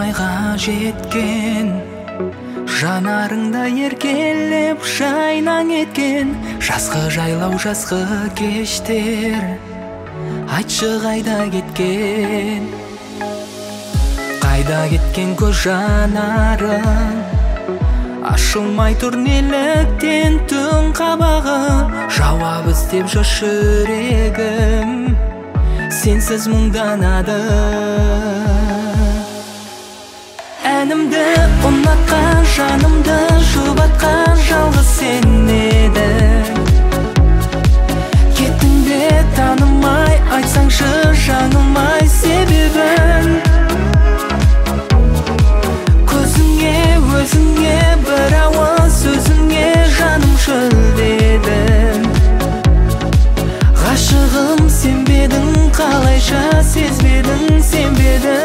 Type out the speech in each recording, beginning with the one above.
айға жеткен, жанарыңда еркелеп жайнаң еткен жазғы жайлау, жазғы кештер. Айтшы қайда кеткен, қайда кеткен көз жанарың? Ашылмай тұр неліктен түн қабағы, жауап іздеп жүр жүрегім, сенсіз мұңданады. Әнімді ұнатқан, жанымды жұбатқан жалғыз сен едің. Кеттің бе танымай, айтсаңшы жаңылмай себебін. Көзіңе, өзіңе, бір ауыз сөзіңе жаным шөлдедім. Ғашығым сен бе едің, қалайша сезбедің, сенбедің.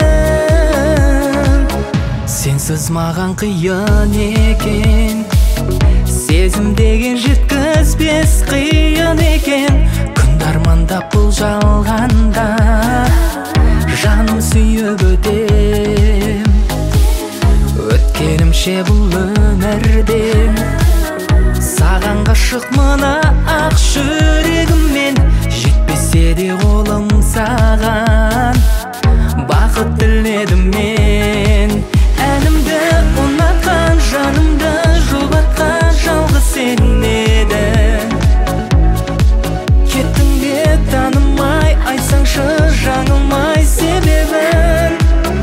Сенсіз маған қиын екен, сезім деген жеткізбес қиын екен. Күнді армандап бұл жалғанда жаным сүйіп өтем. Өткенімше бұл өмірден саған ғашық мына ақ жүрегіммен. Жетпесе де қолым саған бақыт тіледім мен. Әнімді ұнатқан, жанымды жұбатқан жалғыз сен едің. Кеттің бе танымай, айтсаңшы жаңылмай себебін.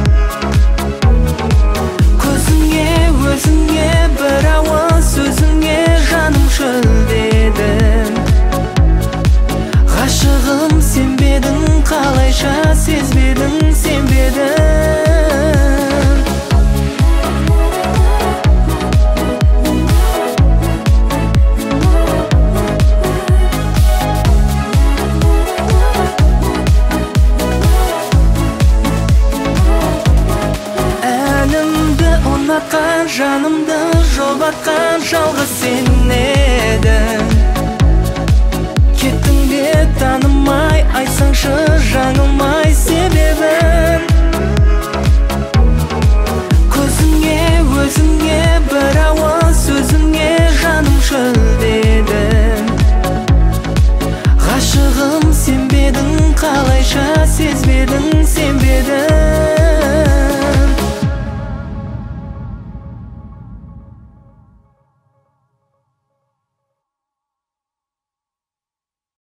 Көзіңе, өзіңе, бір ауыз сөзіңе жаным шөлдедім. Ғашығым сен бе едің, қалайша сезбедің, сенбедің. Жанымды жұбатқан жалғыз сен едің. Кеттің бе танымай, айтсаңшы жаңылмай